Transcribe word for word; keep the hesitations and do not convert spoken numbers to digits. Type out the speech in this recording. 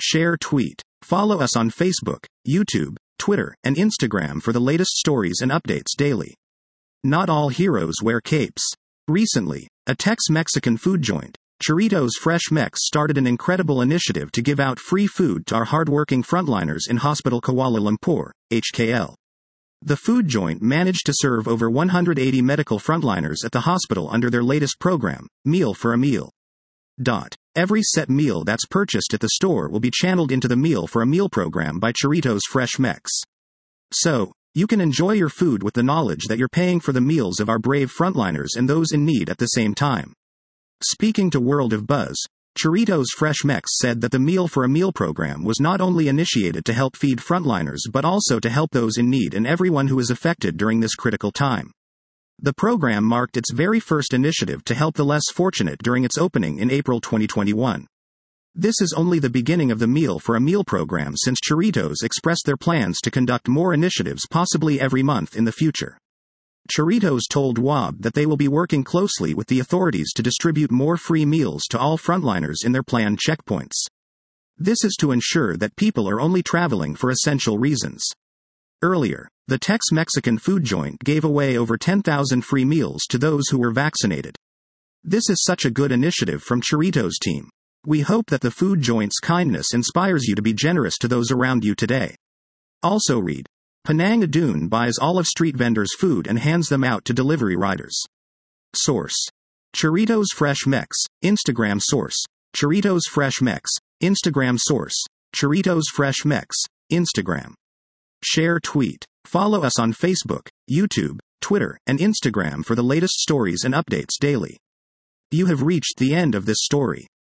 Share, tweet. Follow us on Facebook, YouTube, Twitter, and Instagram for the latest stories and updates daily. Not all heroes wear capes. Recently, a Tex-Mexican food joint, Churritos Fresh Mex, started an incredible initiative to give out free food to our hardworking frontliners in Hospital Kuala Lumpur, H K L. The food joint managed to serve over one hundred eighty medical frontliners at the hospital under their latest program, Meal for a Meal. Dot. Every set meal that's purchased at the store will be channeled into the Meal for a Meal program by Churritos Fresh Mex. So, you can enjoy your food with the knowledge that you're paying for the meals of our brave frontliners and those in need at the same time. Speaking to World of Buzz, Churritos Fresh Mex said that the Meal for a Meal program was not only initiated to help feed frontliners but also to help those in need and everyone who is affected during this critical time. The program marked its very first initiative to help the less fortunate during its opening in April twenty twenty-one. This is only the beginning of the Meal for a Meal program, since Churritos expressed their plans to conduct more initiatives possibly every month in the future. Churritos told W A B that they will be working closely with the authorities to distribute more free meals to all frontliners in their planned checkpoints. This is to ensure that people are only traveling for essential reasons. Earlier, the Tex-Mexican food joint gave away over ten thousand free meals to those who were vaccinated. This is such a good initiative from Churritos team. We hope that the food joint's kindness inspires you to be generous to those around you today. Also read, Penang Adun buys all of street vendors' food and hands them out to delivery riders. Source: Churritos Fresh Mex, Instagram. Source: Churritos Fresh Mex, Instagram. Source: Churritos Fresh Mex, Instagram. Share, tweet. Follow us on Facebook, YouTube, Twitter, and Instagram for the latest stories and updates daily. You have reached the end of this story.